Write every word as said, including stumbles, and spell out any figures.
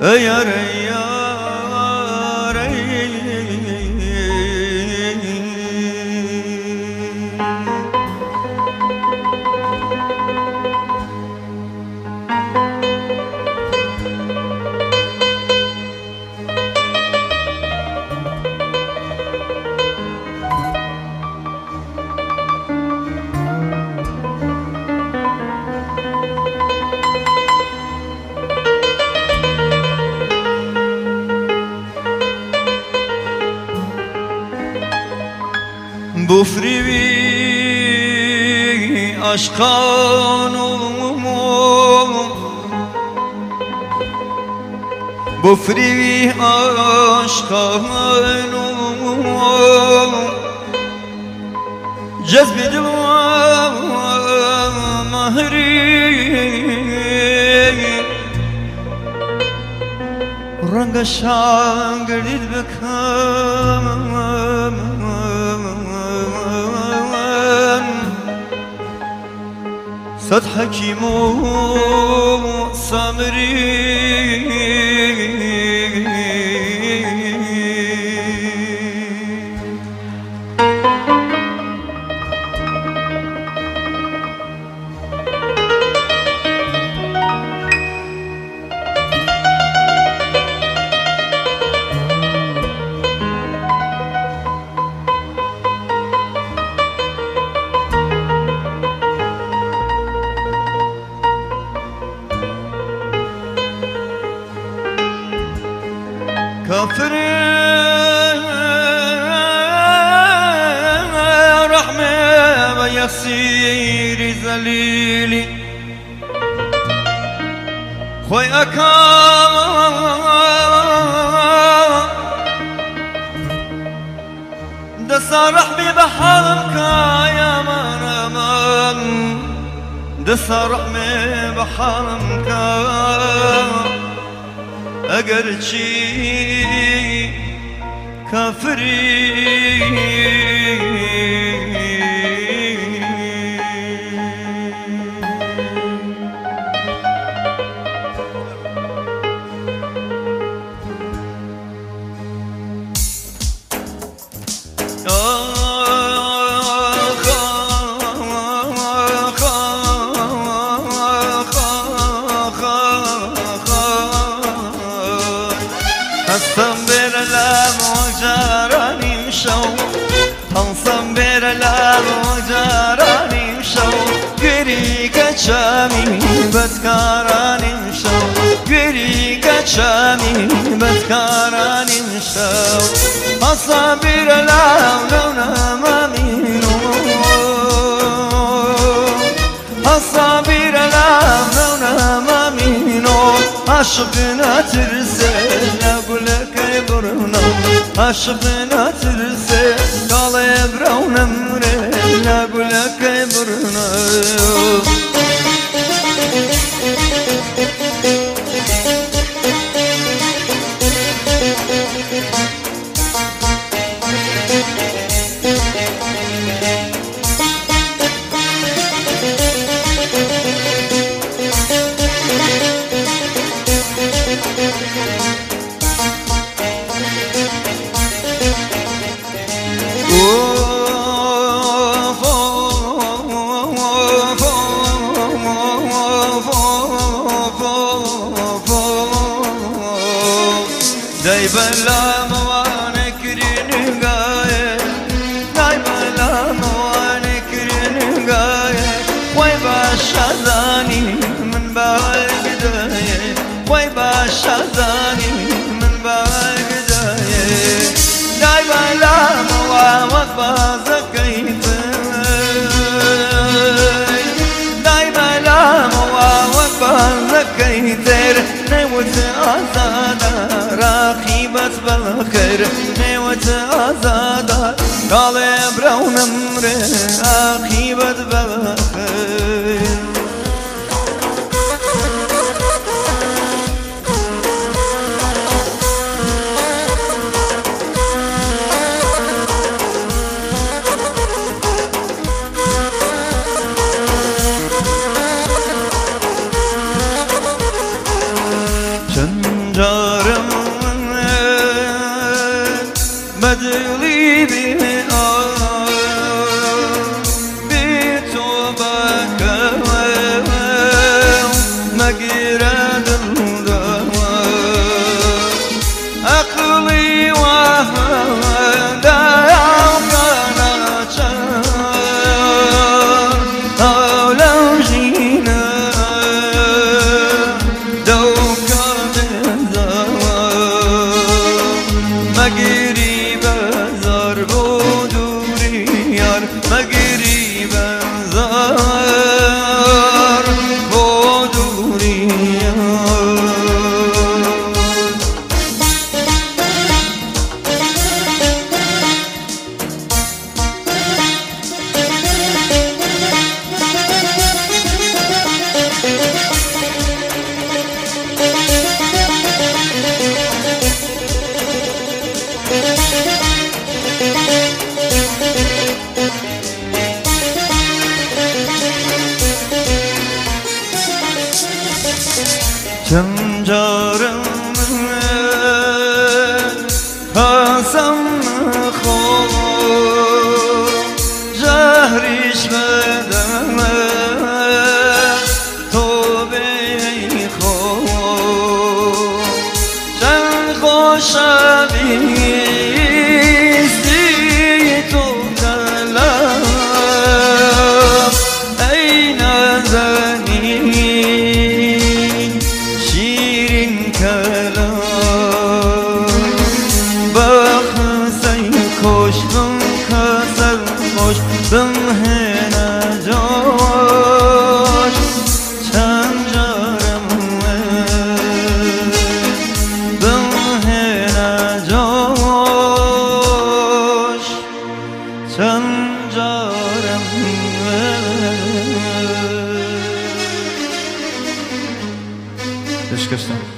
yar yar بفریوی عشقانم بفریوی عشقانم جذب دل مهری رنگ شانگرید بکم صد حكيم سامري كافر رحمة ويسير ذليلي خوي أكام دسا رحمي بحالك يا مرمان دسا رحمي بحالك اگرچی کافری هستم بر لب و جرانیم شو هستم بر لب و جرانیم شو گری کچمی بدکارانیم شو گری کچمی بدکارانیم شو هستم بر لب و نمامینو هستم بر لب و نمامینو عشقنا ترسل عشقنا ترسل قال يبرون امري لا قولك يبرنا داي بلا موانك رنقاية داي بلا موانك رنقاية وي باشا ذاني من بالبداية وي باشا ذاني من بالبداية داي بلا موانك بازكيت داي بلا موانك بازكيت نوت أزادا راقبت بالخير نوت أزادا قال يبرون امري راقبت بالخير 전 مگیرد عقلی و دام ناچار عالم جینا دو کند مگیری بزار بودوری یار مگیری بزار بودوری چنجارم پاسم خوب زهریش بدم تو بی خوب چند خوشبیستی تو کلم ای نازنین بم هنا جوش چنجارم بم هنا جوش چنجارم دشکشتم